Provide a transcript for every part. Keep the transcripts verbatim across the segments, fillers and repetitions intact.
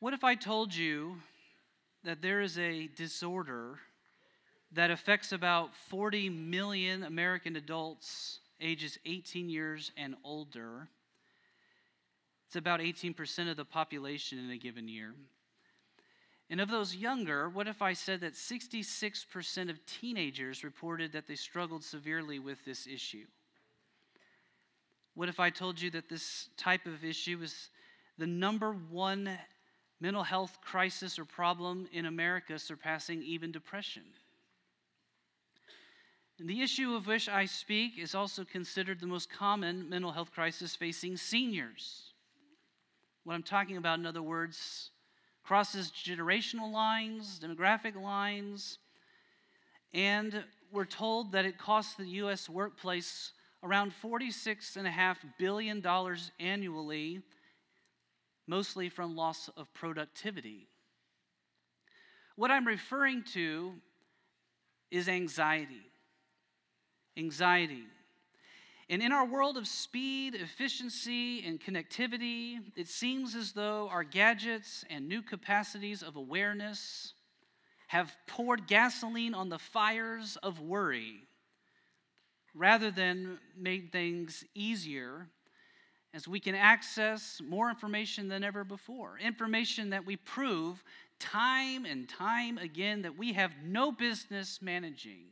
What if I told you that there is a disorder that affects about forty million American adults ages eighteen years and older? It's about eighteen percent of the population in a given year. And of those younger, what if I said that sixty-six percent of teenagers reported that they struggled severely with this issue? What if I told you that this type of issue is the number one mental health crisis or problem in America, surpassing even depression? And the issue of which I speak is also considered the most common mental health crisis facing seniors. What I'm talking about, in other words, crosses generational lines, demographic lines, and we're told that it costs the U S workplace around forty-six point five billion dollars annually, mostly from loss of productivity. What I'm referring to is anxiety. Anxiety. And in our world of speed, efficiency, and connectivity, it seems as though our gadgets and new capacities of awareness have poured gasoline on the fires of worry rather than made things easier, as we can access more information than ever before. Information that we prove time and time again that we have no business managing.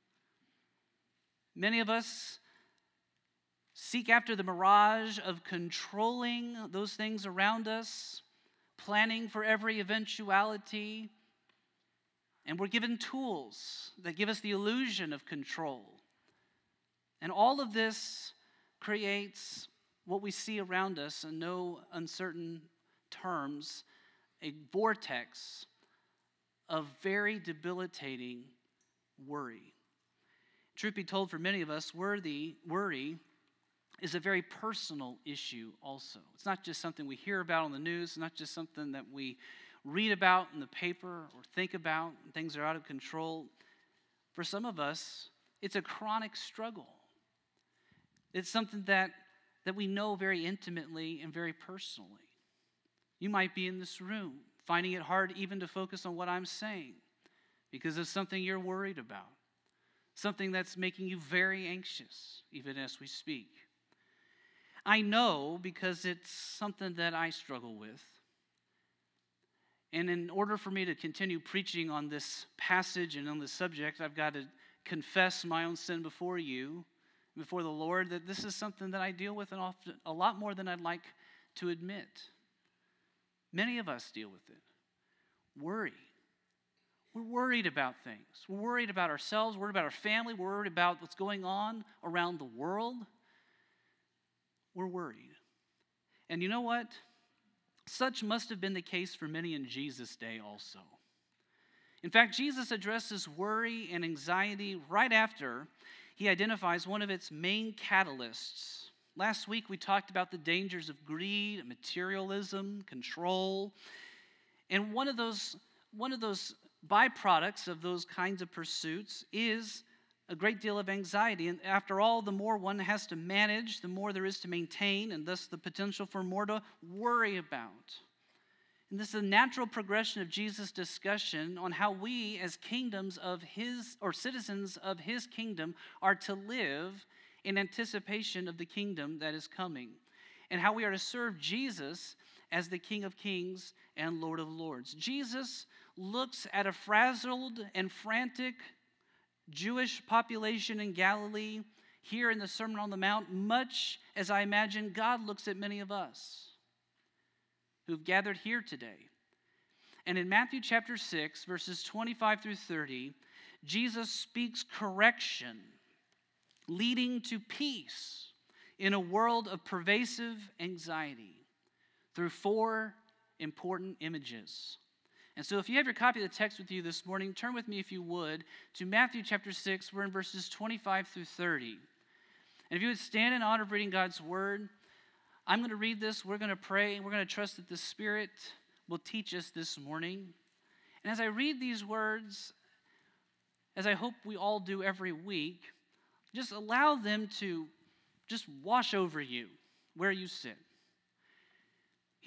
Many of us seek after the mirage of controlling those things around us, planning for every eventuality, and we're given tools that give us the illusion of control. And all of this creates what we see around us in no uncertain terms, a vortex of very debilitating worry. Truth be told, for many of us, worry, worry is a very personal issue also. It's not just something we hear about on the news, it's not just something that we read about in the paper or think about, and things are out of control. For some of us, it's a chronic struggle. It's something that, that we know very intimately and very personally. You might be in this room finding it hard even to focus on what I'm saying because of something you're worried about, something that's making you very anxious even as we speak. I know because it's something that I struggle with. And in order for me to continue preaching on this passage and on this subject, I've got to confess my own sin before you, before the Lord, that this is something that I deal with and often, a lot more than I'd like to admit. Many of us deal with it. Worry. We're worried about things. We're worried about ourselves. We're worried about our family. We're worried about what's going on around the world. We're worried. And you know what? Such must have been the case for many in Jesus' day also. In fact, Jesus addresses worry and anxiety right after he identifies one of its main catalysts. Last week we talked about the dangers of greed, materialism, control. And one of those, one of those byproducts of those kinds of pursuits is a great deal of anxiety. And after all, the more one has to manage, the more there is to maintain, and thus the potential for more to worry about. And this is a natural progression of Jesus' discussion on how we, as kingdoms of his, or citizens of his kingdom, are to live in anticipation of the kingdom that is coming, and how we are to serve Jesus as the King of Kings and Lord of Lords. Jesus looks at a frazzled and frantic Jewish population in Galilee here in the Sermon on the Mount, much as I imagine God looks at many of us who've gathered here today. And in Matthew chapter six, verses twenty-five through thirty, Jesus speaks correction, leading to peace in a world of pervasive anxiety through four important images. And so if you have your copy of the text with you this morning, turn with me, if you would, to Matthew chapter six. We're in verses twenty-five through thirty. And if you would stand in honor of reading God's word, I'm going to read this, we're going to pray, and we're going to trust that the Spirit will teach us this morning. And as I read these words, as I hope we all do every week, just allow them to just wash over you where you sit.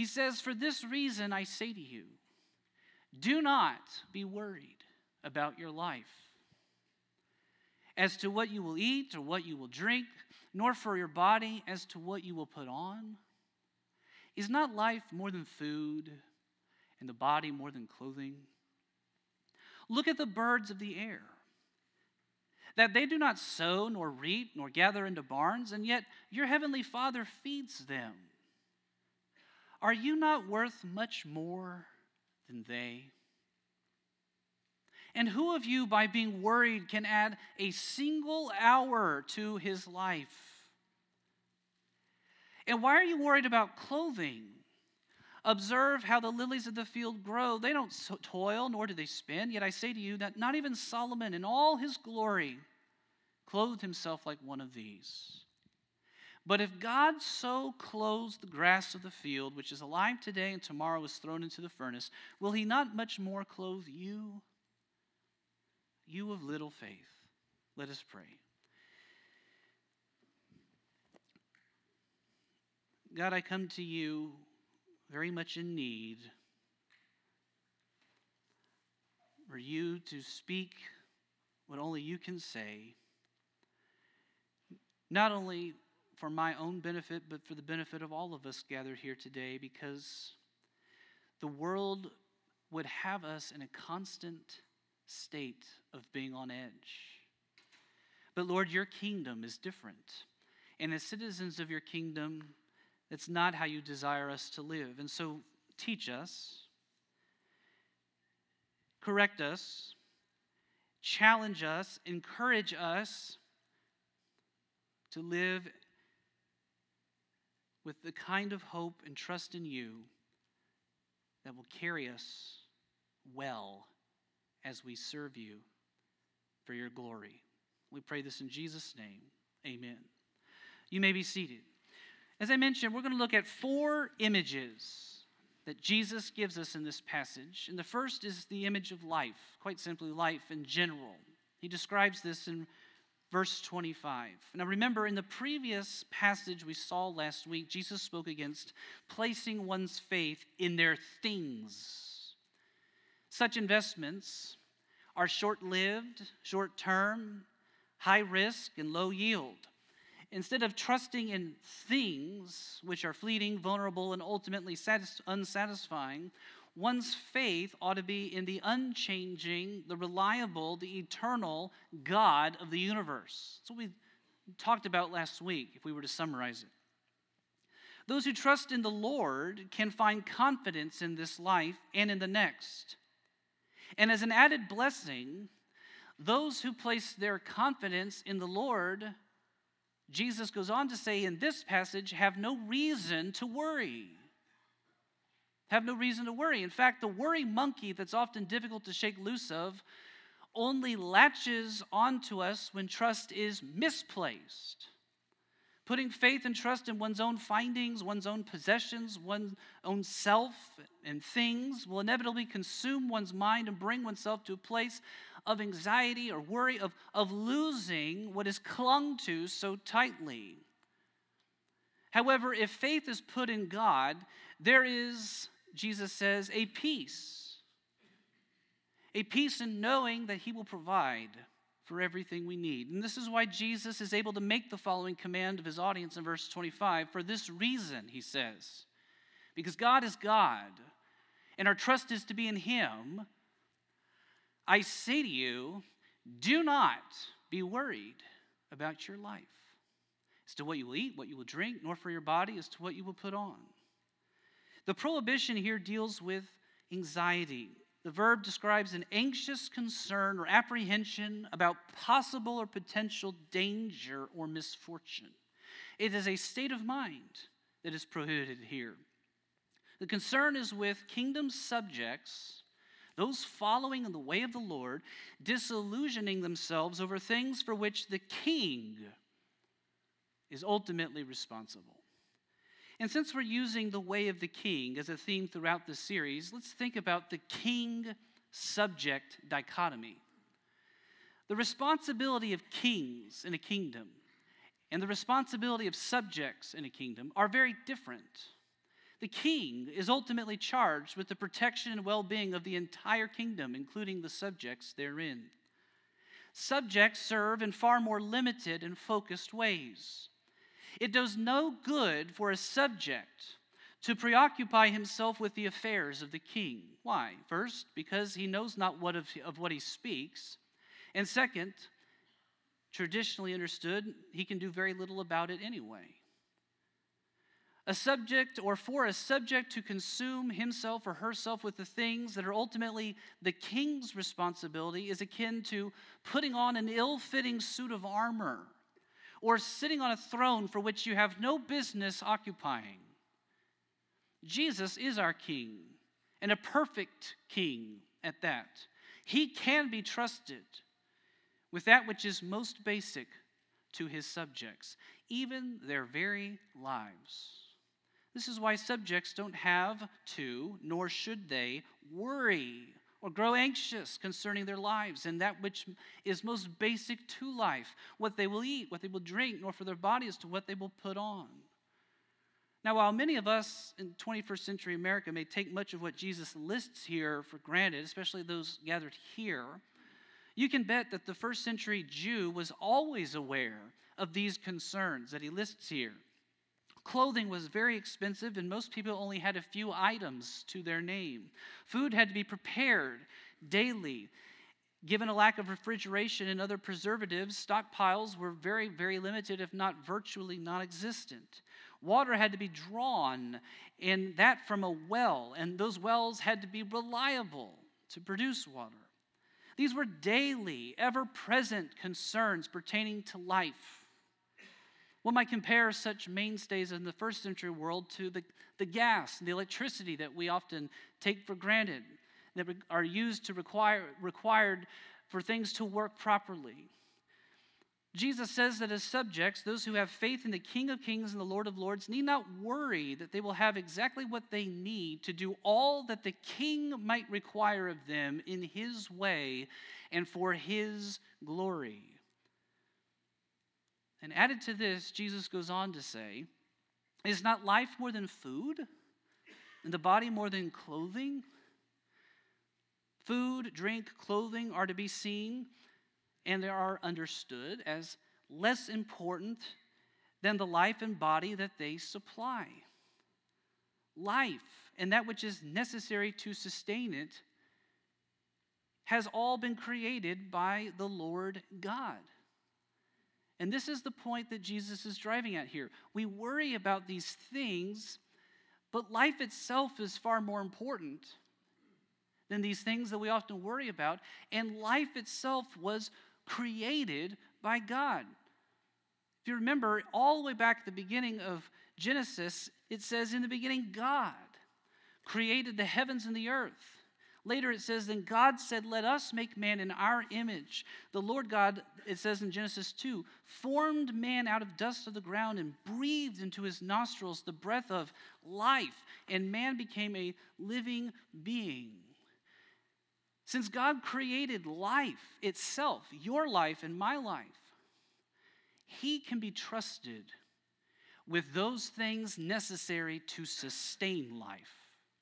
He says, "For this reason I say to you, do not be worried about your life, as to what you will eat or what you will drink, nor for your body as to what you will put on. Is not life more than food, and the body more than clothing? Look at the birds of the air, that they do not sow, nor reap, nor gather into barns, and yet your heavenly Father feeds them. Are you not worth much more than they? And who of you, by being worried, can add a single hour to his life? And why are you worried about clothing? Observe how the lilies of the field grow. They don't toil, nor do they spin. Yet I say to you that not even Solomon in all his glory clothed himself like one of these. But if God so clothes the grass of the field, which is alive today and tomorrow is thrown into the furnace, will he not much more clothe you? You of little faith." Let us pray. God, I come to you very much in need for you to speak what only you can say, not only for my own benefit, but for the benefit of all of us gathered here today, because the world would have us in a constant state of being on edge. But Lord, your kingdom is different. And as citizens of your kingdom, that's not how you desire us to live. And so teach us, correct us, challenge us, encourage us to live with the kind of hope and trust in you that will carry us well as we serve you for your glory. We pray this in Jesus' name. Amen. You may be seated. As I mentioned, we're going to look at four images that Jesus gives us in this passage. And the first is the image of life, quite simply life in general. He describes this in verse twenty-five. Now remember, in the previous passage we saw last week, Jesus spoke against placing one's faith in their things. Such investments are short-lived, short-term, high risk, and low yield. Instead of trusting in things which are fleeting, vulnerable, and ultimately satis- unsatisfying, one's faith ought to be in the unchanging, the reliable, the eternal God of the universe. That's what we talked about last week, if we were to summarize it. Those who trust in the Lord can find confidence in this life and in the next. And as an added blessing, those who place their confidence in the Lord, Jesus goes on to say in this passage, have no reason to worry. Have no reason to worry. In fact, the worry monkey that's often difficult to shake loose of only latches onto us when trust is misplaced. Putting faith and trust in one's own findings, one's own possessions, one's own self and things will inevitably consume one's mind and bring oneself to a place of anxiety or worry of, of losing what is clung to so tightly. However, if faith is put in God, there is, Jesus says, a peace. A peace in knowing that he will provide for everything we need. And this is why Jesus is able to make the following command of his audience in verse twenty-five. For this reason, he says, because God is God, and our trust is to be in him, I say to you, do not be worried about your life, as to what you will eat, what you will drink, nor for your body as to what you will put on. The prohibition here deals with anxiety. The verb describes an anxious concern or apprehension about possible or potential danger or misfortune. It is a state of mind that is prohibited here. The concern is with kingdom subjects, those following in the way of the Lord, disillusioning themselves over things for which the king is ultimately responsible. And since we're using the way of the king as a theme throughout the series, let's think about the king-subject dichotomy. The responsibility of kings in a kingdom and the responsibility of subjects in a kingdom are very different. The king is ultimately charged with the protection and well-being of the entire kingdom, including the subjects therein. Subjects serve in far more limited and focused ways. It does no good for a subject to preoccupy himself with the affairs of the king. Why? First, because he knows not what of, of what he speaks. And second, traditionally understood, he can do very little about it anyway. A subject, or for a subject to consume himself or herself with the things that are ultimately the king's responsibility, is akin to putting on an ill-fitting suit of armor or sitting on a throne for which you have no business occupying. Jesus is our king, and a perfect king at that. He can be trusted with that which is most basic to his subjects, even their very lives. This is why subjects don't have to, nor should they, worry or grow anxious concerning their lives and that which is most basic to life, what they will eat, what they will drink, nor for their bodies to what they will put on. Now, while many of us in twenty-first century America may take much of what Jesus lists here for granted, especially those gathered here, you can bet that the first century Jew was always aware of these concerns that he lists here. Clothing was very expensive, and most people only had a few items to their name. Food had to be prepared daily. Given a lack of refrigeration and other preservatives, stockpiles were very, very limited, if not virtually non-existent. Water had to be drawn, and that from a well, and those wells had to be reliable to produce water. These were daily, ever-present concerns pertaining to life. One might compare such mainstays in the first century world to the, the gas and the electricity that we often take for granted, that are used to require required for things to work properly. Jesus says that as subjects, those who have faith in the King of Kings and the Lord of Lords need not worry that they will have exactly what they need to do all that the King might require of them in his way and for his glory. And added to this, Jesus goes on to say, is not life more than food, and the body more than clothing? Food, drink, clothing are to be seen, and they are understood as less important than the life and body that they supply. Life, and that which is necessary to sustain it, has all been created by the Lord God. And this is the point that Jesus is driving at here. We worry about these things, but life itself is far more important than these things that we often worry about. And life itself was created by God. If you remember, all the way back at the beginning of Genesis, it says, in the beginning, God created the heavens and the earth. Later it says, then God said, let us make man in our image. The Lord God, it says in Genesis two, formed man out of dust of the ground and breathed into his nostrils the breath of life, and man became a living being. Since God created life itself, your life and my life, he can be trusted with those things necessary to sustain life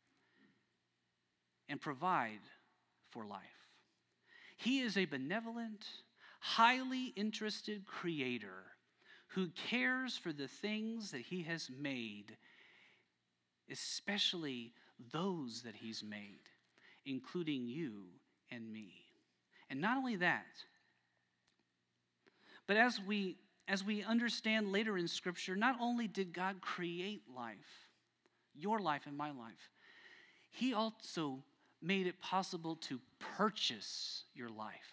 and provide for life. He is a benevolent, highly interested creator who cares for the things that he has made, especially those that he's made, including you and me. And not only that, but as we as we understand later in Scripture, not only did God create life, your life and my life, he also made it possible to purchase your life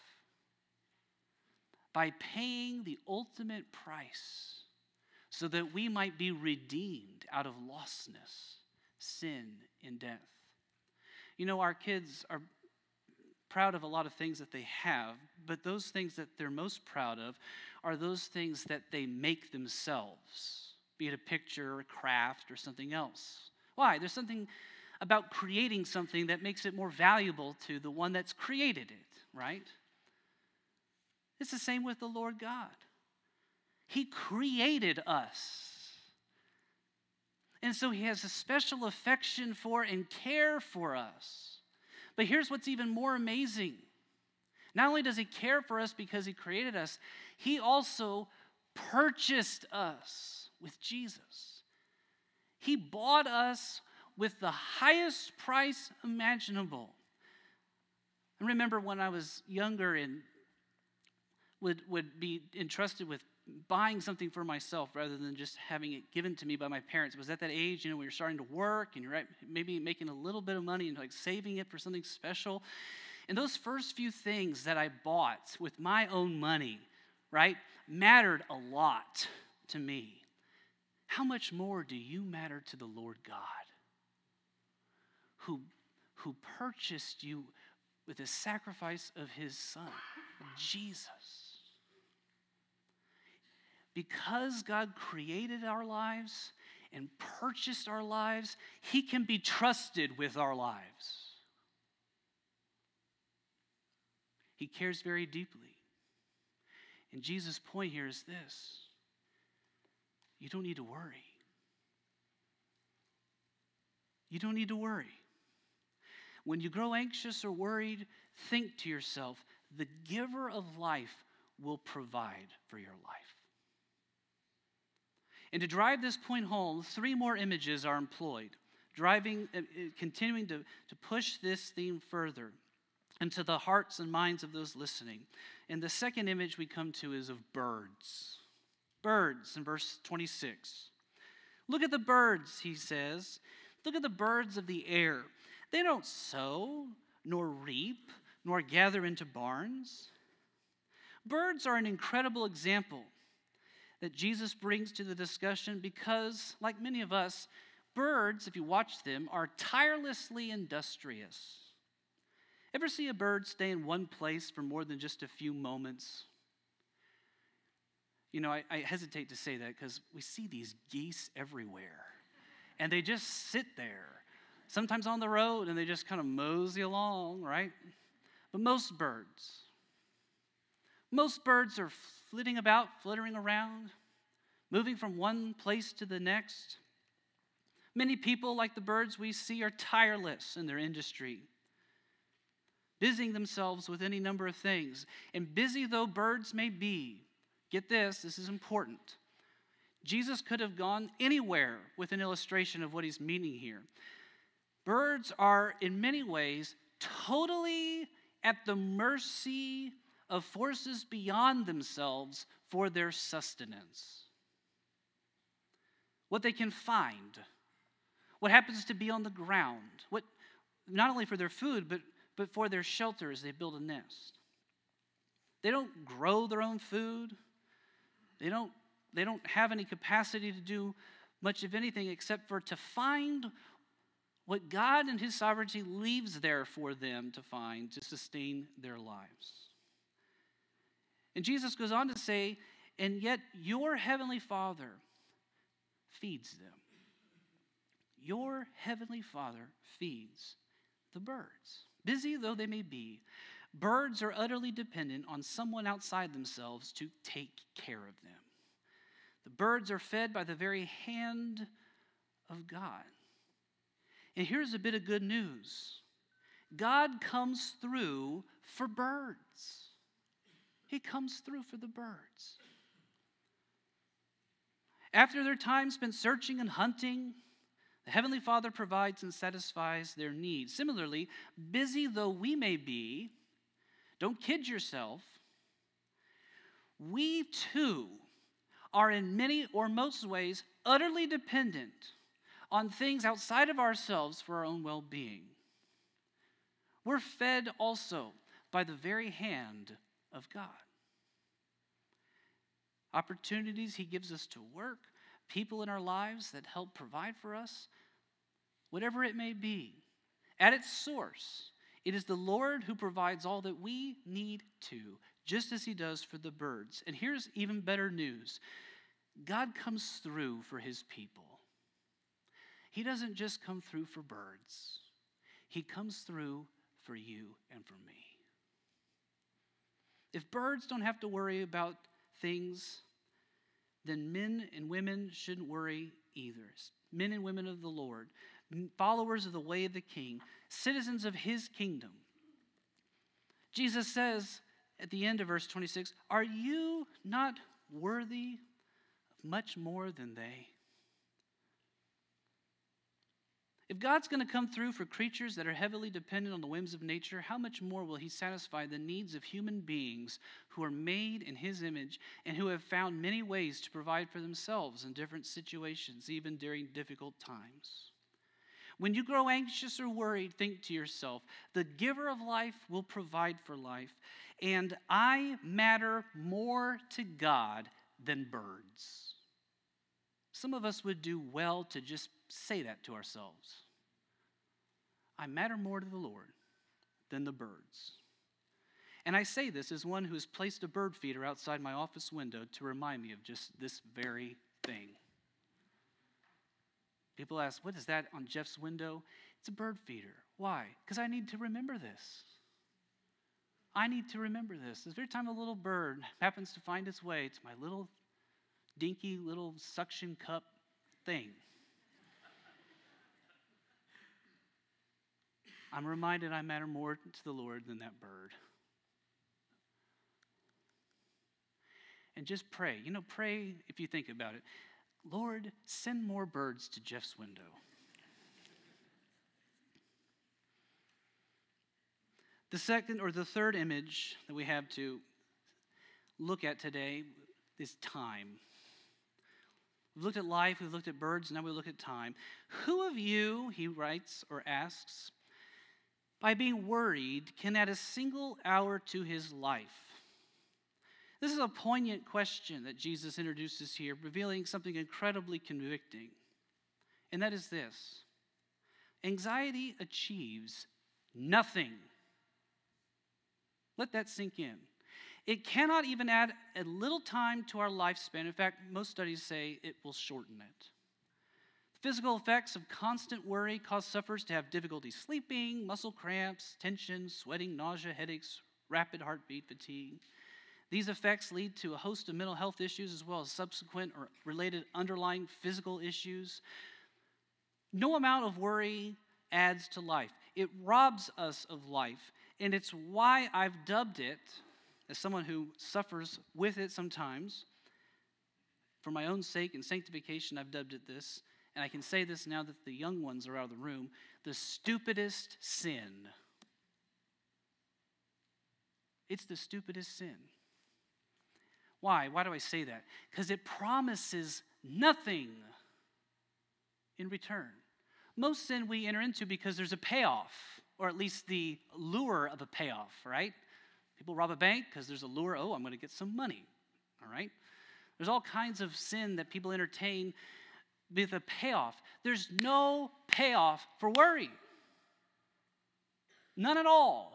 by paying the ultimate price so that we might be redeemed out of lostness, sin, and death. You know, our kids are proud of a lot of things that they have, but those things that they're most proud of are those things that they make themselves, be it a picture, a craft, or something else. Why? There's something about creating something that makes it more valuable to the one that's created it, right? It's the same with the Lord God. He created us. And so he has a special affection for and care for us. But here's what's even more amazing. Not only does he care for us because he created us, he also purchased us with Jesus. He bought us with the highest price imaginable. I remember when I was younger and would, would be entrusted with buying something for myself rather than just having it given to me by my parents. It was at that age, you know, when you're starting to work and you're right, maybe making a little bit of money and like saving it for something special. And those first few things that I bought with my own money, right, mattered a lot to me. How much more do you matter to the Lord God, who, who purchased you with the sacrifice of his Son, Jesus? Because God created our lives and purchased our lives, he can be trusted with our lives. He cares very deeply. And Jesus' point here is this: you don't need to worry. You don't need to worry. When you grow anxious or worried, think to yourself, the giver of life will provide for your life. And to drive this point home, three more images are employed, driving, uh, continuing to, to push this theme further into the hearts and minds of those listening. And the second image we come to is of birds. Birds in verse twenty-six. Look at the birds, he says. Look at the birds of the air. They don't sow, nor reap, nor gather into barns. Birds are an incredible example that Jesus brings to the discussion because, like many of us, birds, if you watch them, are tirelessly industrious. Ever see a bird stay in one place for more than just a few moments? You know, I, I hesitate to say that because we see these geese everywhere, and they just sit there, sometimes on the road, and they just kind of mosey along, right? But most birds, most birds are flitting about, flittering around, moving from one place to the next. Many people, like the birds we see, are tireless in their industry, busying themselves with any number of things. And busy though birds may be, get this, this is important. Jesus could have gone anywhere with an illustration of what he's meaning here. Birds are, in many ways, totally at the mercy of forces beyond themselves for their sustenance. What they can find, what happens to be on the ground, what not only for their food, but, but for their shelter as they build a nest. They don't grow their own food. They don't, they don't have any capacity to do much of anything except for to find what God in his sovereignty leaves there for them to find to sustain their lives. And Jesus goes on to say, and yet your heavenly Father feeds them. Your heavenly Father feeds the birds. Busy though they may be, birds are utterly dependent on someone outside themselves to take care of them. The birds are fed by the very hand of God. And here's a bit of good news. God comes through for birds. He comes through for the birds. After their time spent searching and hunting, the Heavenly Father provides and satisfies their needs. Similarly, busy though we may be, don't kid yourself, we too are in many or most ways utterly dependent on things outside of ourselves for our own well-being. We're fed also by the very hand of God. Opportunities he gives us to work, people in our lives that help provide for us, whatever it may be. At its source, it is the Lord who provides all that we need to, just as he does for the birds. And here's even better news. God comes through for his people. He doesn't just come through for birds. He comes through for you and for me. If birds don't have to worry about things, then men and women shouldn't worry either. men and women of the Lord, followers of the way of the King, citizens of his kingdom. Jesus says at the end of verse twenty-six, are you not worthy of much more than they? If God's going to come through for creatures that are heavily dependent on the whims of nature, how much more will he satisfy the needs of human beings who are made in his image and who have found many ways to provide for themselves in different situations, even during difficult times? When you grow anxious or worried, think to yourself, the giver of life will provide for life, and I matter more to God than birds. Some of us would do well to just say that to ourselves. I matter more to the Lord than the birds. And I say this as one who has placed a bird feeder outside my office window to remind me of just this very thing. People ask, what is that on Jeff's window? It's a bird feeder. Why? Because I need to remember this. I need to remember this. Every time a little bird happens to find its way to my little dinky little suction cup thing, I'm reminded I matter more to the Lord than that bird. And just pray. You know, pray if you think about it. Lord, send more birds to Jeff's window. The second or the third image that we have to look at today is time. We've looked at life, we've looked at birds, now we look at time. Who of you, he writes or asks, by being worried, can add a single hour to his life? This is a poignant question that Jesus introduces here, revealing something incredibly convicting. And that is this: anxiety achieves nothing. Let that sink in. It cannot even add a little time to our lifespan. In fact, most studies say it will shorten it. Physical effects of constant worry cause sufferers to have difficulty sleeping, muscle cramps, tension, sweating, nausea, headaches, rapid heartbeat, fatigue. These effects lead to a host of mental health issues as well as subsequent or related underlying physical issues. No amount of worry adds to life. It robs us of life, and it's why I've dubbed it, as someone who suffers with it sometimes, for my own sake and sanctification, I've dubbed it this, and I can say this now that the young ones are out of the room, the stupidest sin. It's the stupidest sin. Why? Why do I say that? Because it promises nothing in return. Most sin we enter into because there's a payoff, or at least the lure of a payoff, right? People rob a bank because there's a lure, oh, I'm going to get some money, all right? There's all kinds of sin that people entertain with a payoff. There's no payoff for worry. None at all.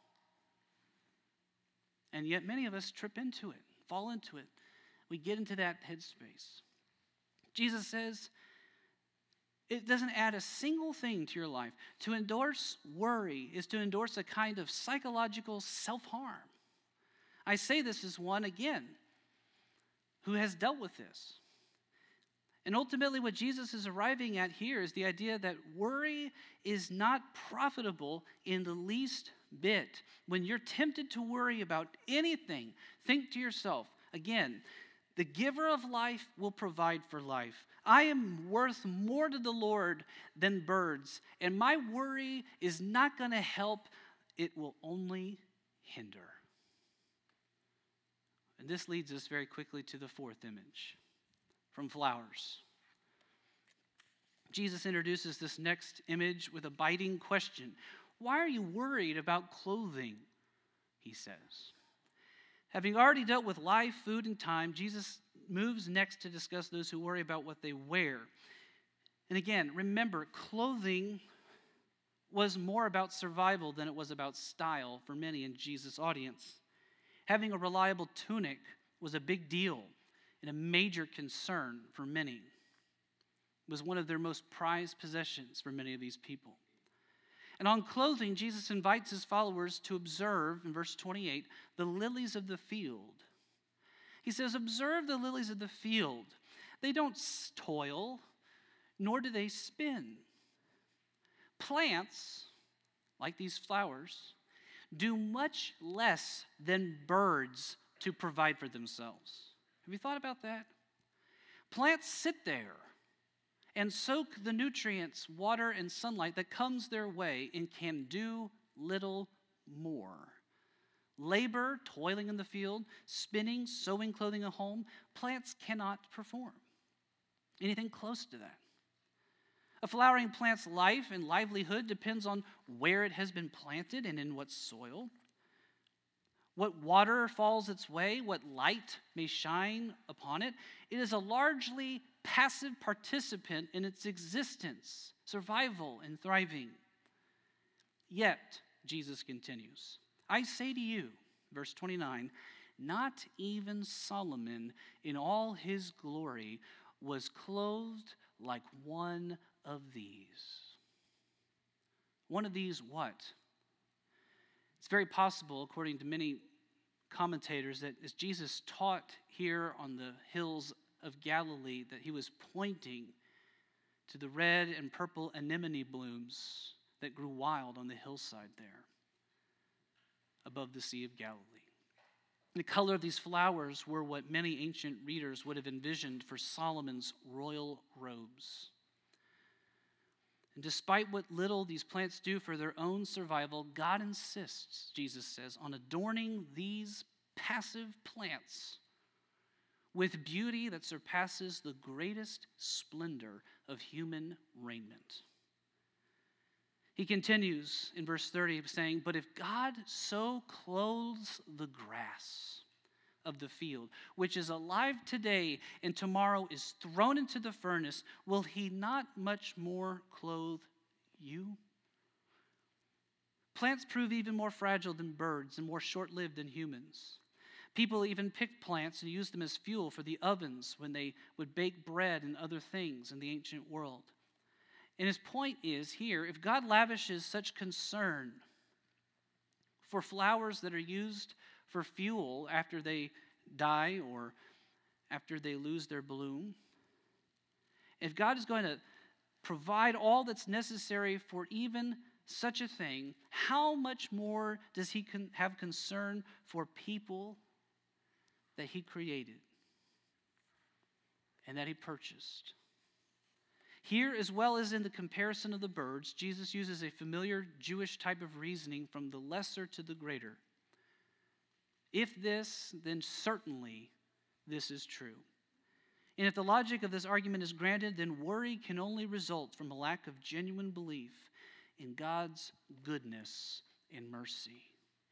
And yet many of us trip into it, fall into it. We get into that headspace. Jesus says, it doesn't add a single thing to your life. To endorse worry is to endorse a kind of psychological self-harm. I say this as one, again, who has dealt with this. And ultimately what Jesus is arriving at here is the idea that worry is not profitable in the least bit. When you're tempted to worry about anything, think to yourself, again, the giver of life will provide for life. I am worth more to the Lord than birds, and my worry is not going to help. It will only hinder. And this leads us very quickly to the fourth image, from flowers. Jesus introduces this next image with a biting question. Why are you worried about clothing? He says. Having already dealt with life, food, and time, Jesus moves next to discuss those who worry about what they wear. And again, remember, clothing was more about survival than it was about style for many in Jesus' audience. Having a reliable tunic was a big deal and a major concern for many. It was one of their most prized possessions for many of these people. And on clothing, Jesus invites his followers to observe, in verse twenty-eight, the lilies of the field. He says, observe the lilies of the field. They don't toil, nor do they spin. Plants, like these flowers, do much less than birds to provide for themselves. Have you thought about that? Plants sit there and soak the nutrients, water, and sunlight that comes their way and can do little more. Labor, toiling in the field, spinning, sewing, clothing a home, plants cannot perform anything close to that. A flowering plant's life and livelihood depends on where it has been planted and in what soil, what water falls its way, what light may shine upon it. It is a largely passive participant in its existence, survival, and thriving. Yet, Jesus continues, I say to you, verse twenty-nine, not even Solomon in all his glory was clothed like one of these. One of these what? It's very possible, according to many commentators, that as Jesus taught here on the hills of Galilee, that he was pointing to the red and purple anemone blooms that grew wild on the hillside there above the Sea of Galilee. The color of these flowers were what many ancient readers would have envisioned for Solomon's royal robes. And despite what little these plants do for their own survival, God insists, Jesus says, on adorning these passive plants with beauty that surpasses the greatest splendor of human raiment. He continues in verse thirty saying, but if God so clothes the grass of the field, which is alive today and tomorrow is thrown into the furnace, will he not much more clothe you? Plants prove even more fragile than birds and more short-lived than humans. People even picked plants and used them as fuel for the ovens when they would bake bread and other things in the ancient world. And his point is here, if God lavishes such concern for flowers that are used for fuel after they die or after they lose their bloom, if God is going to provide all that's necessary for even such a thing, how much more does he con- have concern for people that he created and that he purchased? Here, as well as in the comparison of the birds, Jesus uses a familiar Jewish type of reasoning from the lesser to the greater. If this, then certainly this is true. And if the logic of this argument is granted, then worry can only result from a lack of genuine belief in God's goodness and mercy.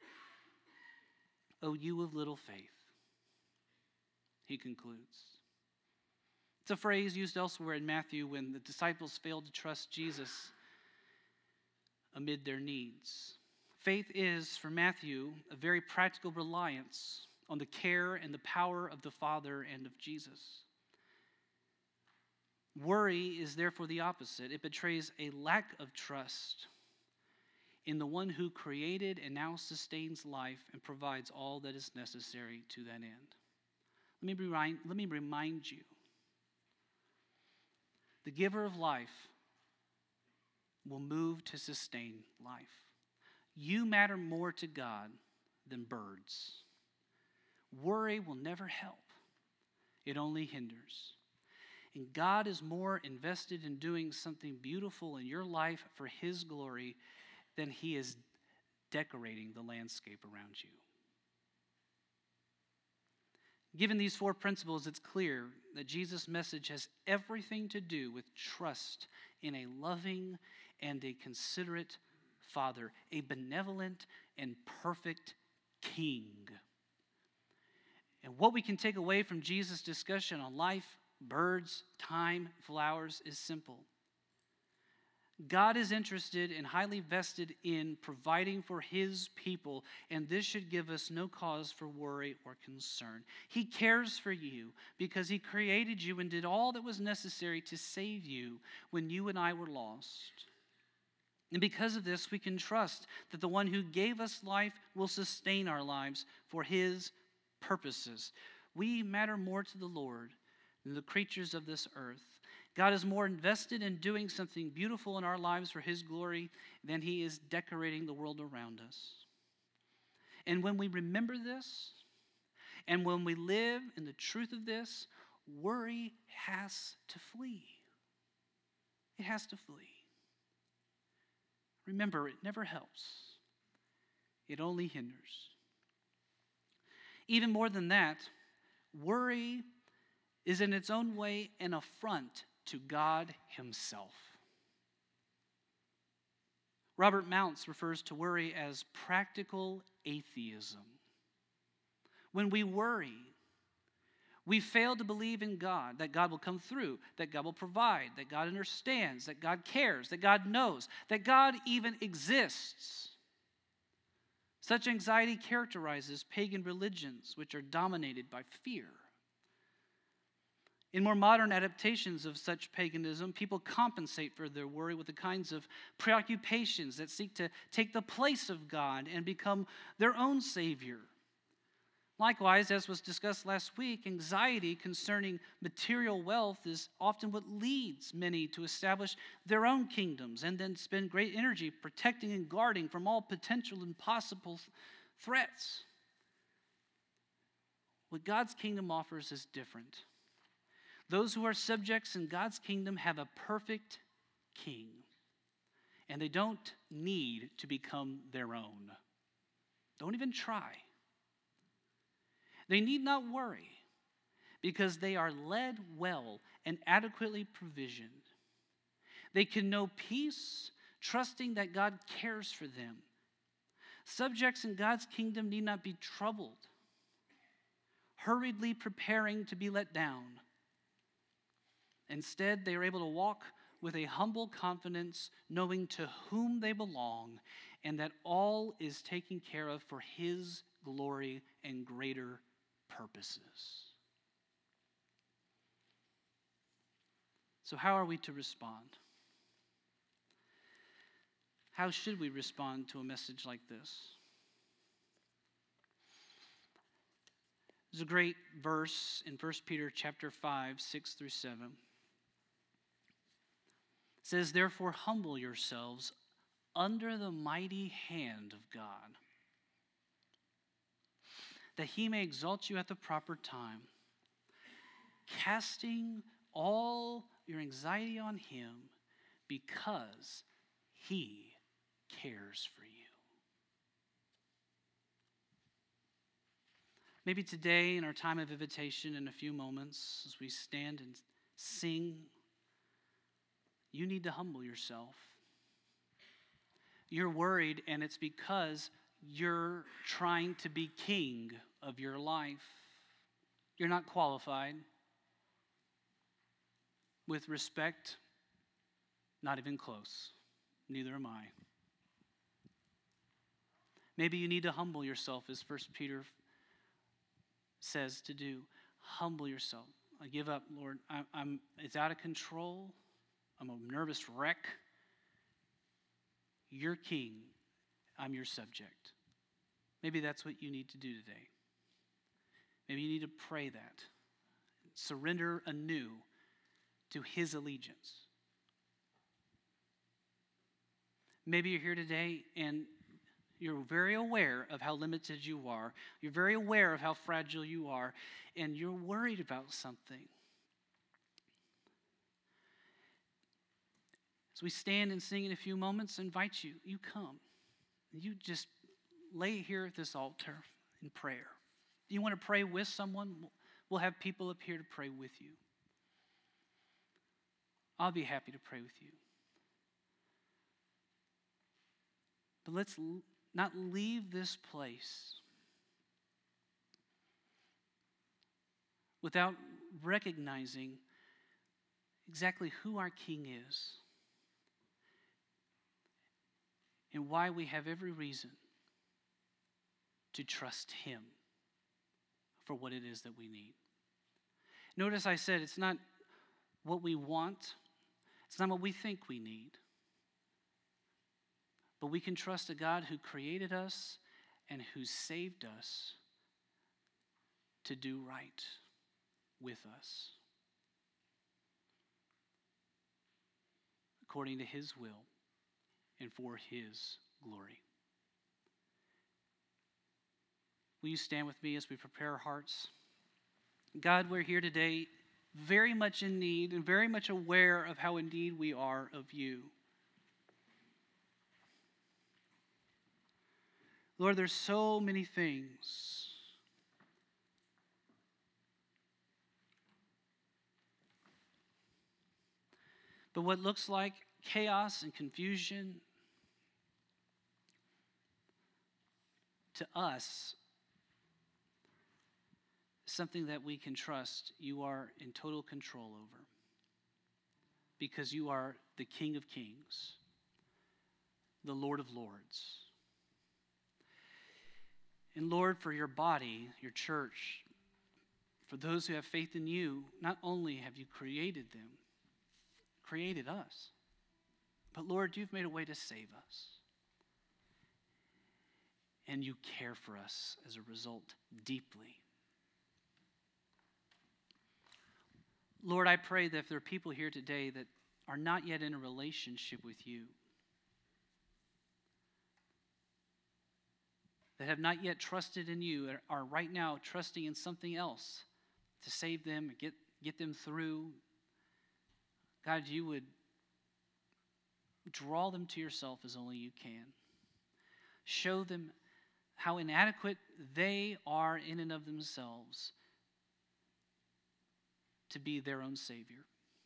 O you of little faith, he concludes. It's a phrase used elsewhere in Matthew when the disciples failed to trust Jesus amid their needs. Faith is, for Matthew, a very practical reliance on the care and the power of the Father and of Jesus. Worry is therefore the opposite. It betrays a lack of trust in the one who created and now sustains life and provides all that is necessary to that end. Let me remind, let me remind you, the giver of life will move to sustain life. You matter more to God than birds. Worry will never help. It only hinders. And God is more invested in doing something beautiful in your life for his glory than he is decorating the landscape around you. Given these four principles, it's clear that Jesus' message has everything to do with trust in a loving and a considerate Father, a benevolent and perfect King. And what we can take away from Jesus' discussion on life, birds, time, flowers is simple. God is interested and highly vested in providing for his people, and this should give us no cause for worry or concern. He cares for you because he created you and did all that was necessary to save you when you and I were lost. And because of this, we can trust that the one who gave us life will sustain our lives for his purposes. We matter more to the Lord than the creatures of this earth. God is more invested in doing something beautiful in our lives for his glory than he is decorating the world around us. And when we remember this, and when we live in the truth of this, worry has to flee. It has to flee. Remember, it never helps. It only hinders. Even more than that, worry is in its own way an affront to God himself. Robert Mounce refers to worry as practical atheism. When we worry, we fail to believe in God, that God will come through, that God will provide, that God understands, that God cares, that God knows, that God even exists. Such anxiety characterizes pagan religions, which are dominated by fear. In more modern adaptations of such paganism, people compensate for their worry with the kinds of preoccupations that seek to take the place of God and become their own savior. Likewise, as was discussed last week, anxiety concerning material wealth is often what leads many to establish their own kingdoms and then spend great energy protecting and guarding from all potential and possible threats. What God's kingdom offers is different. Those who are subjects in God's kingdom have a perfect king, and they don't need to become their own. Don't even try. They need not worry because they are led well and adequately provisioned. They can know peace, trusting that God cares for them. Subjects in God's kingdom need not be troubled, hurriedly preparing to be let down. Instead, they are able to walk with a humble confidence, knowing to whom they belong and that all is taken care of for his glory and greater purposes. So how are we to respond? How should we respond to a message like this? There's a great verse in First Peter chapter five, six through seven. It says, "Therefore humble yourselves under the mighty hand of God, that he may exalt you at the proper time, casting all your anxiety on him because he cares for you." Maybe today in our time of invitation in a few moments as we stand and sing, you need to humble yourself. You're worried, and it's because you're trying to be king of your life. You're not qualified. With respect, not even close. Neither am I. Maybe you need to humble yourself, as First Peter says to do. Humble yourself. I give up, Lord. I, I'm. It's out of control. I'm a nervous wreck. You're king. I'm your subject. Maybe that's what you need to do today. Maybe you need to pray that. Surrender anew to his allegiance. Maybe you're here today and you're very aware of how limited you are. You're very aware of how fragile you are, and you're worried about something. As we stand and sing in a few moments, I invite you, you come. You just lay here at this altar in prayer. You want to pray with someone? We'll have people up here to pray with you. I'll be happy to pray with you. But let's not leave this place without recognizing exactly who our King is and why we have every reason to trust him for what it is that we need. Notice I said it's not what we want, it's not what we think we need. But we can trust a God who created us and who saved us to do right with us. according to his will and for his glory. Will you stand with me as we prepare our hearts? God, we're here today very much in need and very much aware of how in need we are of you. Lord, there's so many things but what looks like chaos and confusion to us is something that we can trust you are in total control over, because you are the King of Kings, the Lord of Lords. And Lord, for your body, your church, for those who have faith in you, not only have you created them, created us, but Lord, you've made a way to save us. And you care for us as a result deeply. Lord, I pray that if there are people here today that are not yet in a relationship with you, that have not yet trusted in you, are right now trusting in something else to save them, get, get them through, God, you would draw them to yourself as only you can. Show them how inadequate they are in and of themselves to be their own Savior.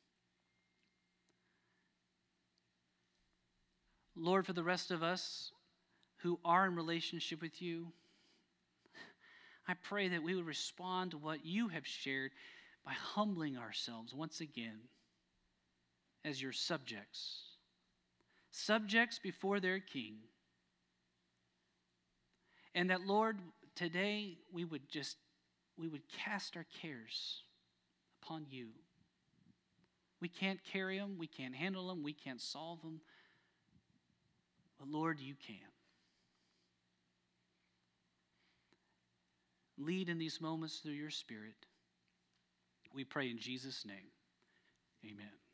Lord, for the rest of us who are in relationship with you, I pray that we would respond to what you have shared by humbling ourselves once again as your subjects. Subjects before their King. And that, Lord, today we would just, we would cast our cares upon you. We can't carry them, we can't handle them, we can't solve them. But Lord, you can. Lead in these moments through your Spirit. We pray in Jesus' name. Amen.